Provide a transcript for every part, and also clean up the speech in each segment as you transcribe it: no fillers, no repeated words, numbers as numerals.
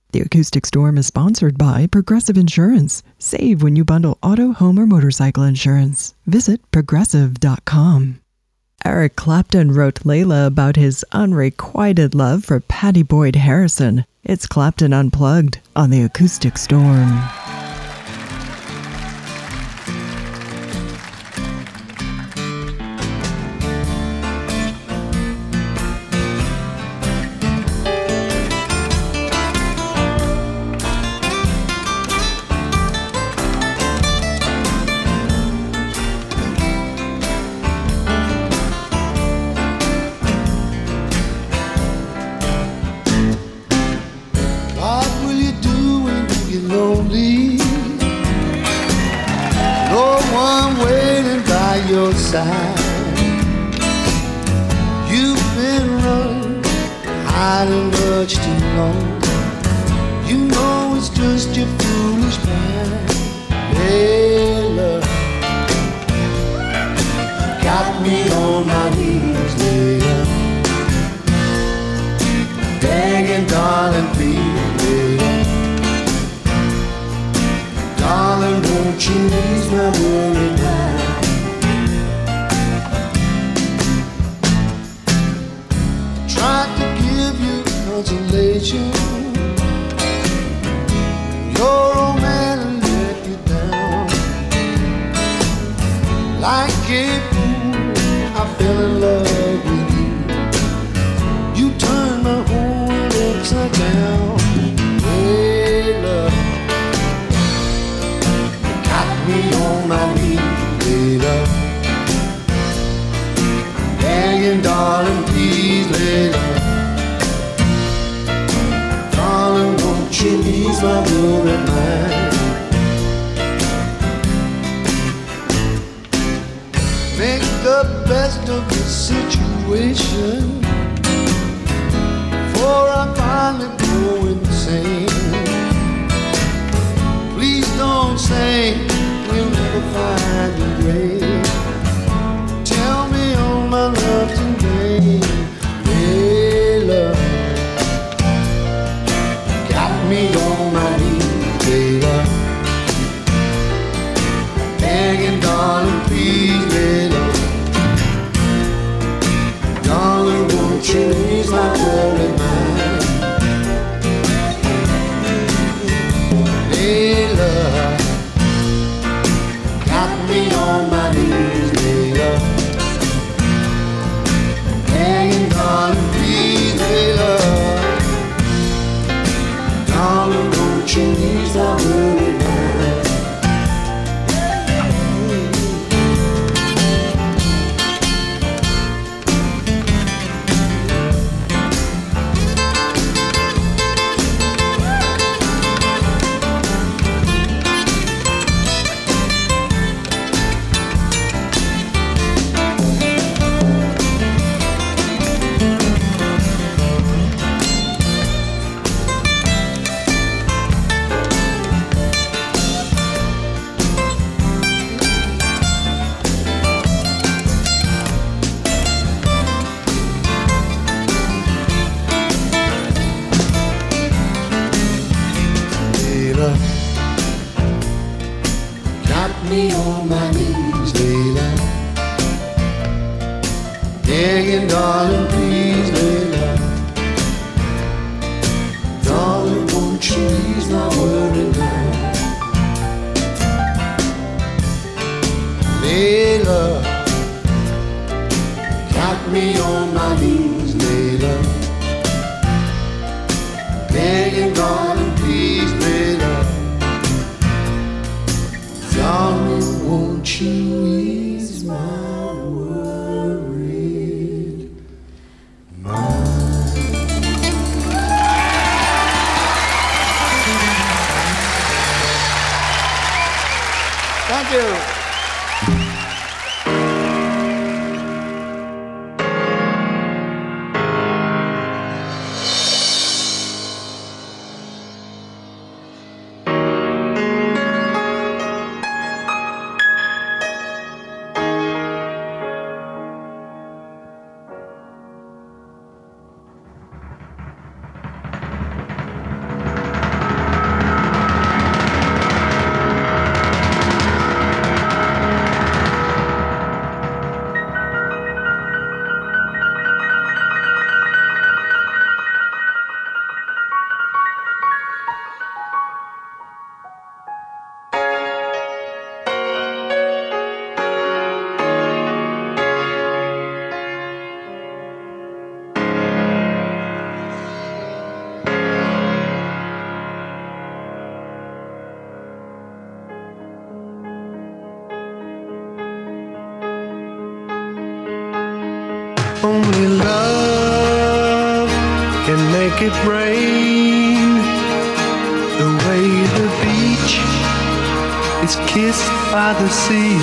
The Acoustic Storm is sponsored by Progressive Insurance. Save when you bundle auto, home, or motorcycle insurance. Visit progressive.com. Eric Clapton wrote Layla about his unrequited love for Pattie Boyd Harrison. It's Clapton Unplugged on the Acoustic Storm. You've been running, hiding much too long. You know it's just your foolish pride. Hey, love, got me on my knees, later, begging, darling, please, later. Darling, won't you ease my worried mind? Tried to give you consolation. Your old man let you down. Like a fool, I fell in love with you. You turned my whole world upside down. Hey, love, got me on my knees, hey, love, begging, darling, please, later. Darling, won't you ease my worried mind? Make the best of the situation, before I finally go insane. Please don't say we'll never find a grave. Tell me all my love today. Hey, love, got me on my knees, baby, begging, darling, please, baby. Darling, won't you ease my worried mind? Hey, love, got me on my knees, baby, begging, darling, please, baby. Darling, won't you ease my worried mind? Got me on my knees, Layla, begging, darling, please, Layla. Darling, won't you ease my worried mind? Layla, got me on my knees, Layla, begging, darling, please, Layla. Darling, won't you ease my worried mind? Thank you. Only love can make it rain. The way the beach is kissed by the sea.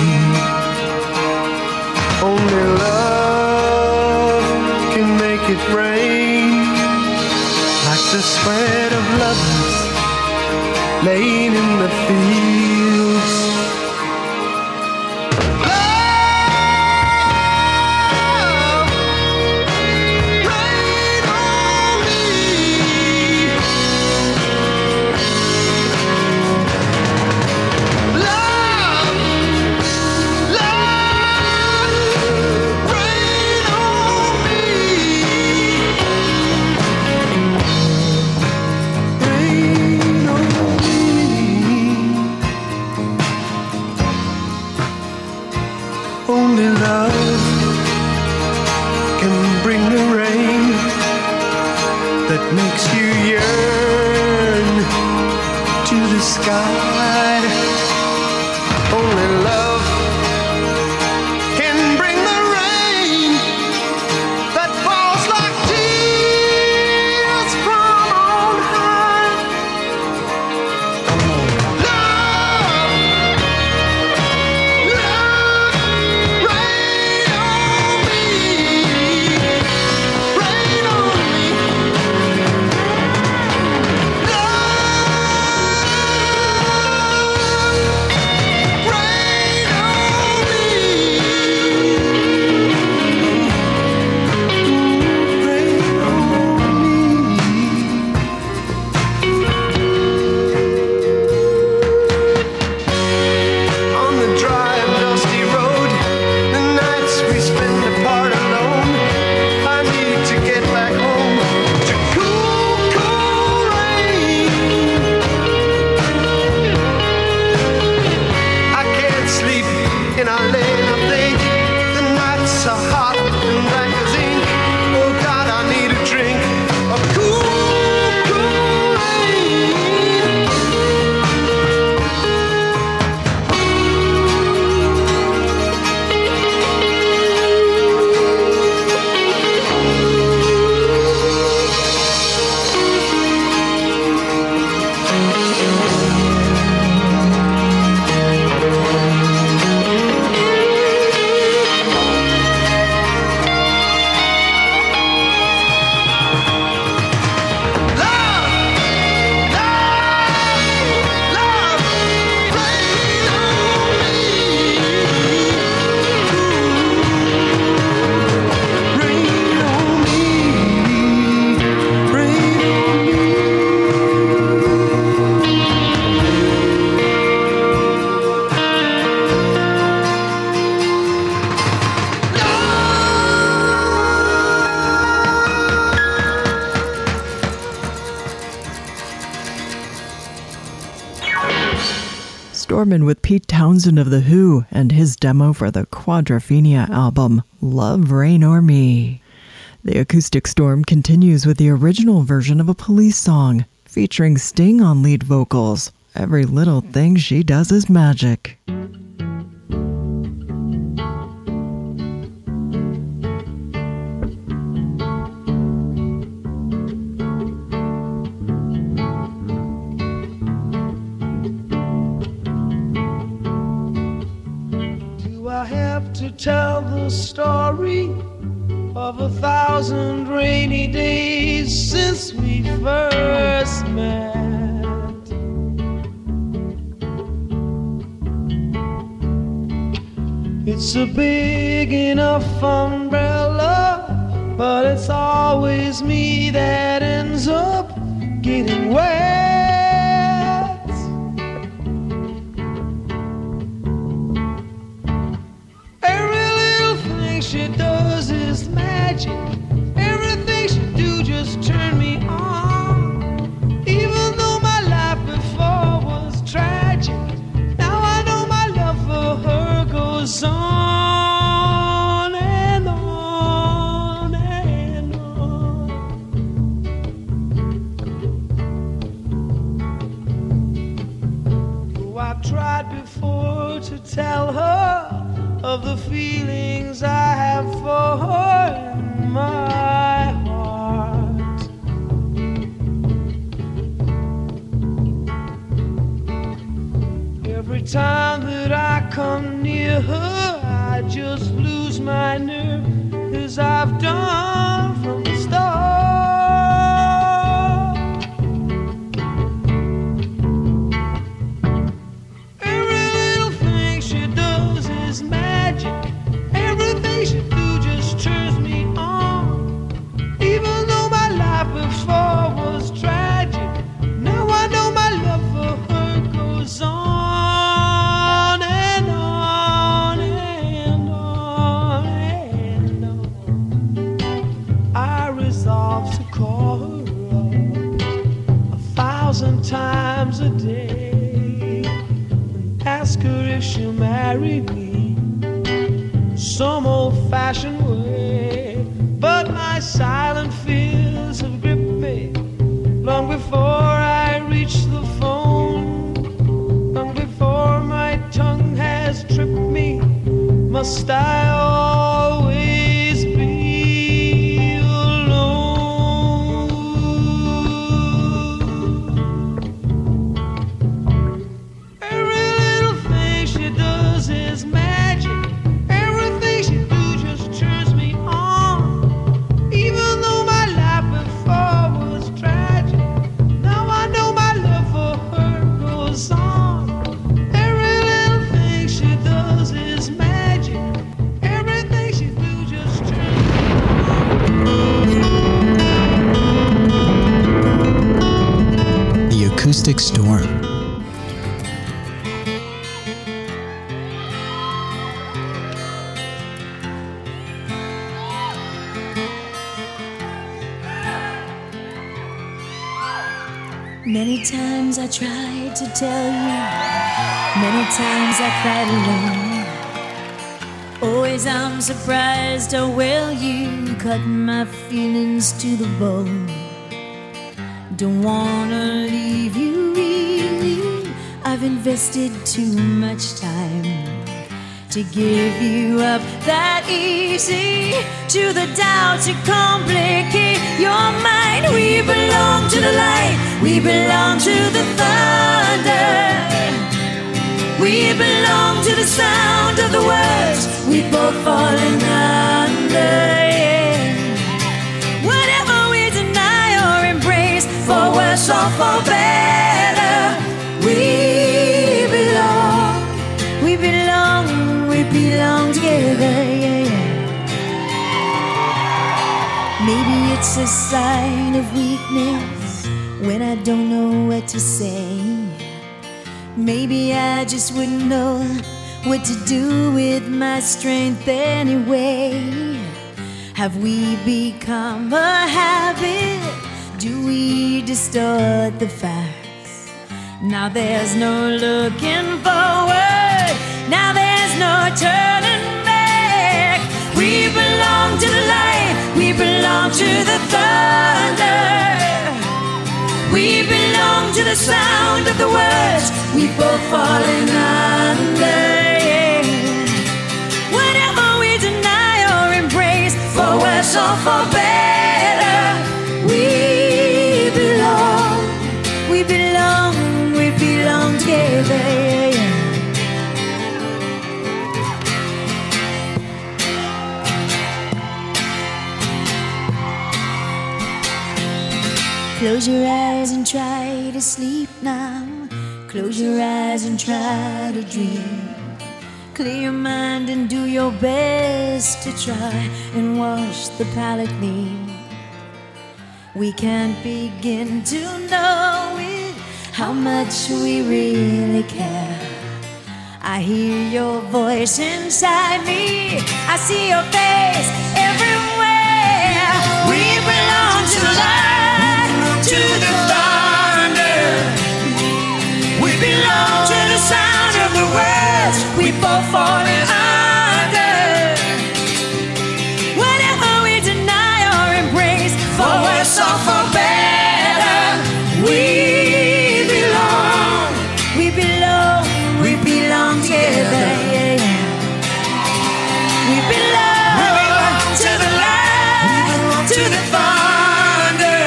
Only love can make it rain. Like the sweat of lovers laying in the fields. Only love can bring the rain that makes you yearn to the sky. Only love can bring the rain that falls like tears from on high. Stormin' with Pete Townsend of The Who and his demo for the Quadrophenia album, Love, Rain or Me. The Acoustic Storm continues with the original version of a Police song, featuring Sting on lead vocals. Every little thing she does is magic. To tell the story of 1,000 rainy days since we first met. It's a big enough umbrella, but it's always me that ends up getting wet. She does is magic. Everything she do just turn me on. Even though my life before was tragic, now I know my love for her goes on and on and on. Oh, I've tried before to tell her of the feelings I have for her. time that I come near her, I just lose my nerve, as I've done from the start. Every little thing she does is magic. Everything she do just turns me on. Even though my life before was tragic, now I know my love for her goes on and on and on and on. I resolve to call her up 1,000 times a day and ask her if she'll marry me some old-fashioned way. But my silent fears have gripped me long before I reach the phone, long before my tongue has tripped me. Must I always be alone? Every little thing she does is magic. Everything she do just turns me on. Even though my life before was tragic, now I know my love for her goes on. Every little thing she does is magic. Everything she do just turns me on. The Acoustic Storm. Many times I tried to tell you, many times I cried alone. Always I'm surprised how well you cut my feelings to the bone. Don't wanna leave you really, I've invested too much time to give you up that easy to the doubt to complicate your mind. We belong to the light, we belong to the thunder, we belong to the sound of the words we both fallen under. Whatever we deny or embrace, for worse or for better, we belong, we belong, we belong together. Maybe it's a sign of weakness when I don't know what to say. Maybe I just wouldn't know what to do with my strength anyway. Have we become a habit? Do we distort the facts? Now there's no looking forward, now there's no turning back. We belong to the light, we belong to the thunder, we belong to the sound of the words we both fallen under. Whatever we deny or embrace, for worse or for better, we belong, we belong, we belong together. Close your eyes and try to sleep now. Close your eyes and try to dream. Clear your mind and do your best to try and wash the palate clean. We can't begin to know it, how much we really care. I hear your voice inside me, I see your face everywhere. We belong to the light, to the thunder, we belong to the sound of the words we both fallen under. Whatever we deny or embrace, for worse or for better, we belong, we belong, we belong together. We belong to the light, to the thunder,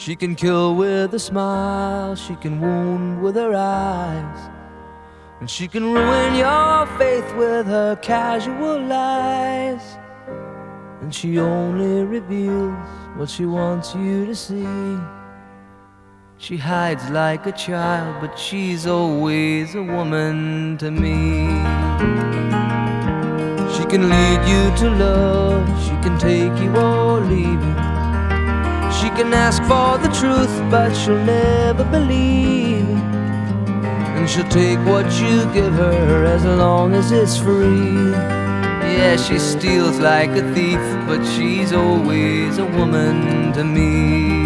She can kill with a smile, she can wound with her eyes, and she can ruin your faith with her casual lies. And she only reveals what she wants you to see. She hides like a child, but she's always a woman to me. She can lead you to love, she can take you or leave you. She can ask for the truth, but she'll never believe. And she'll take what you give her as long as it's free. Yeah, she steals like a thief, but she's always a woman to me.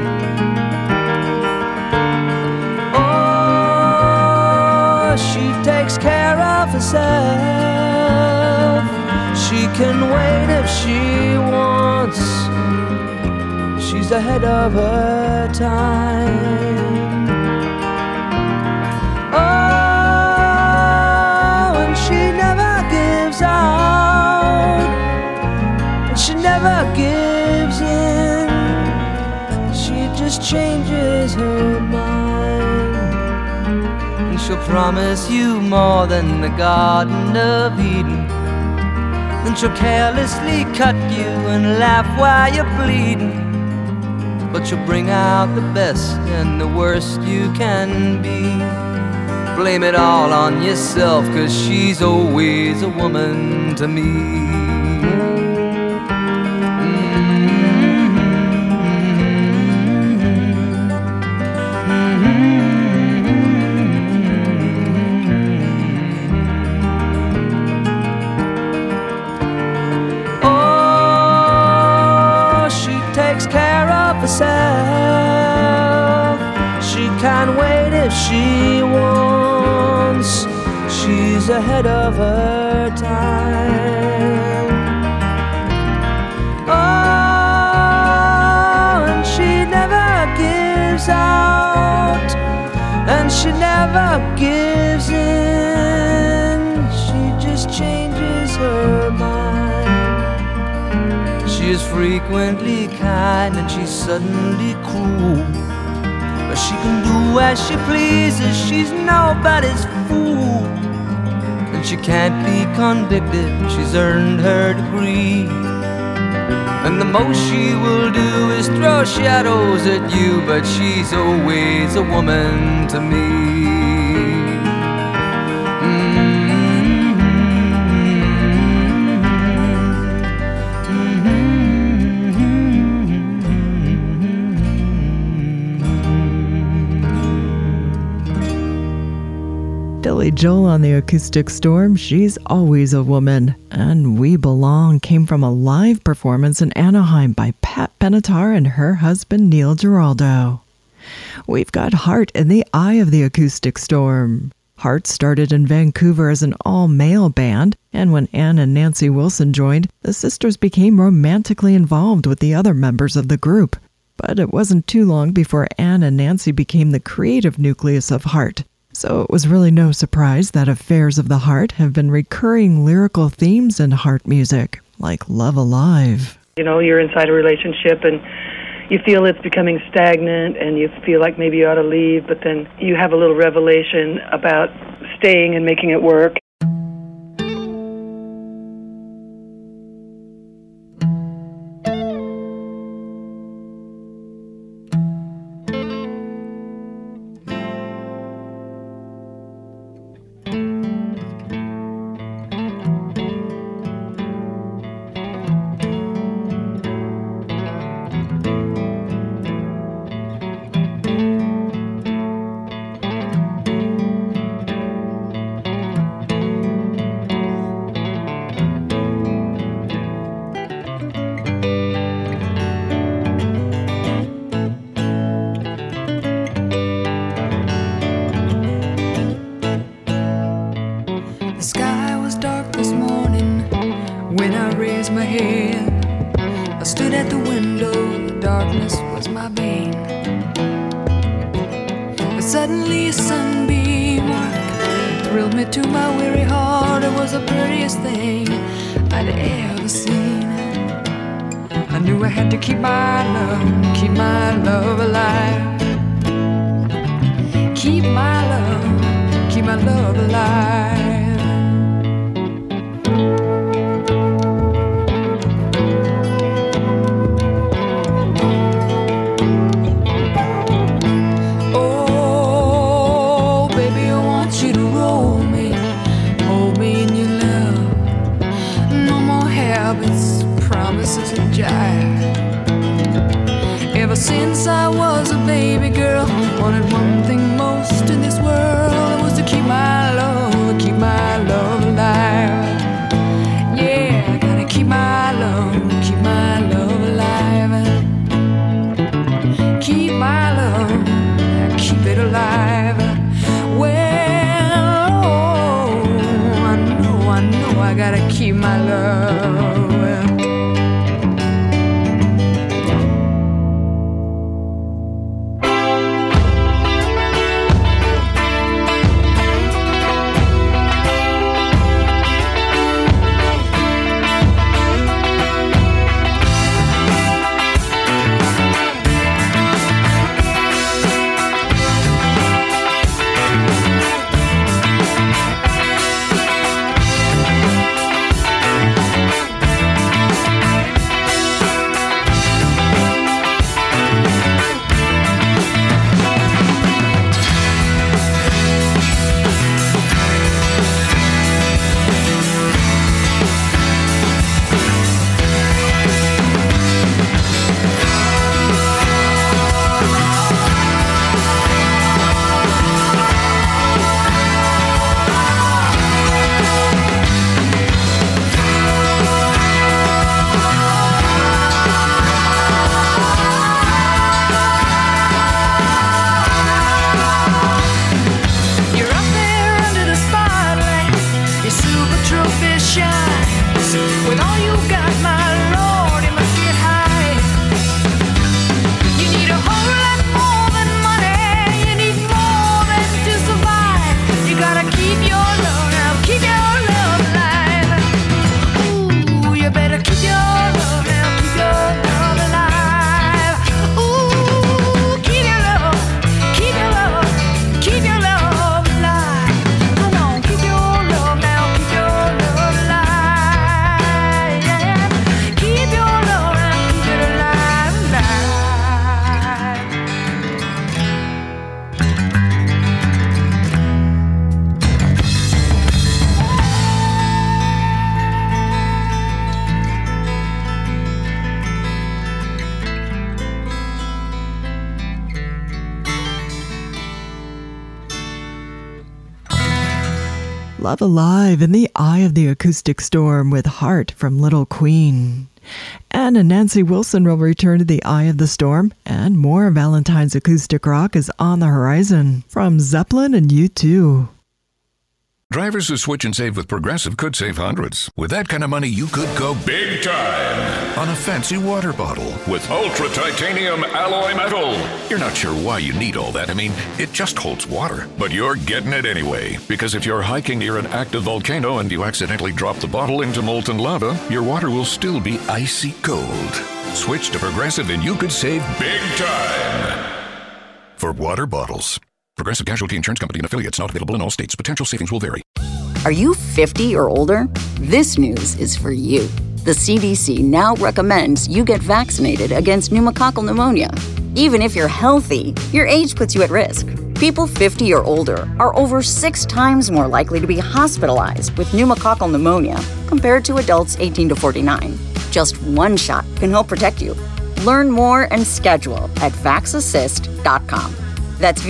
Oh, she takes care of herself. She can wait if she wants. She's ahead of her time. Oh, and she never gives out, and she never gives in. She just changes her mind, and she'll promise you more than the Garden of Eden. Then she'll carelessly cut you and laugh while you're bleeding. But you'll bring out the best and the worst you can be. Blame it all on yourself, 'cause she's always a woman to me. She can't wait if she wants. She's ahead of her time. Oh, and she never gives out, and she never gives in. She just changes her mind. She is frequently kind and she's suddenly cruel. But she can do as she pleases, she's nobody's fool. And she can't be convicted, she's earned her degree. And the most she will do is throw shadows at you, but she's always a woman to me. Billy Joel on the Acoustic Storm, She's Always a Woman. And We Belong came from a live performance in Anaheim by Pat Benatar and her husband Neil Giraldo. We've got Heart in the Eye of the Acoustic Storm. Heart started in Vancouver as an all-male band, and when Ann and Nancy Wilson joined, the sisters became romantically involved with the other members of the group. But it wasn't too long before Ann and Nancy became the creative nucleus of Heart. So it was really no surprise that affairs of the heart have been recurring lyrical themes in Heart music, like Love Alive. You know, you're inside a relationship and you feel it's becoming stagnant and you feel like maybe you ought to leave, but then you have a little revelation about staying and making it work. I knew I had to keep my love alive. Keep my love alive. Oh, baby, I want you to roll me, hold me in your love. No more habits, promises and jive. Ever since I was a baby girl, wanted one thing most in this world, it was to keep my love alive. Yeah, I gotta keep my love alive. Keep my love, keep it alive. Well, oh, I know I gotta keep my love. Love Alive in the Eye of the Acoustic Storm with Heart from Little Queen. Anne and Nancy Wilson will return to the Eye of the Storm, and more Valentine's acoustic rock is on the horizon from Zeppelin and U2. Drivers who switch and save with Progressive could save hundreds. With that kind of money, you could go big time on a fancy water bottle with ultra titanium alloy metal. You're not sure why you need all that. I mean, it just holds water. But you're getting it anyway. Because if you're hiking near an active volcano and you accidentally drop the bottle into molten lava, your water will still be icy cold. Switch to Progressive and you could save big time. For water bottles. Progressive Casualty Insurance Company and affiliates, not available in all states. Potential savings will vary. Are you 50 or older? This news is for you. The CDC now recommends you get vaccinated against pneumococcal pneumonia. Even if you're healthy, your age puts you at risk. People 50 or older are over 6 times more likely to be hospitalized with pneumococcal pneumonia compared to adults 18 to 49. Just one shot can help protect you. Learn more and schedule at vaxassist.com. That's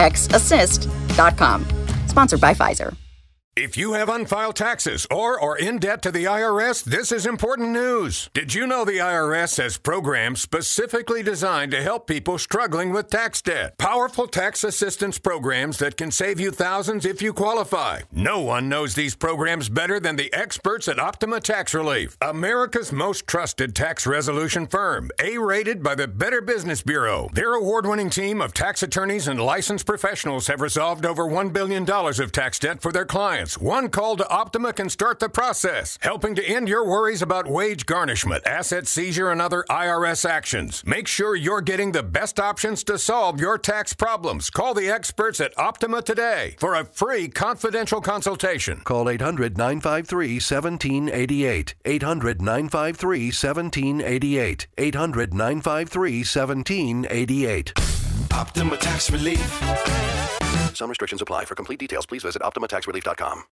VAXassist.com. Sponsored by Pfizer. If you have unfiled taxes or are in debt to the IRS, this is important news. Did you know the IRS has programs specifically designed to help people struggling with tax debt? Powerful tax assistance programs that can save you thousands if you qualify. No one knows these programs better than the experts at Optima Tax Relief, America's most trusted tax resolution firm, A-rated by the Better Business Bureau. Their award-winning team of tax attorneys and licensed professionals have resolved over $1 billion of tax debt for their clients. clients, one call to Optima can start the process, helping to end your worries about wage garnishment, asset seizure, and other IRS actions. Make sure you're getting the best options to solve your tax problems. Call the experts at Optima today for a free confidential consultation. Call 800-953-1788. 800-953-1788. 800-953-1788. Optima Tax Relief. Some restrictions apply. For complete details, please visit OptimaTaxRelief.com.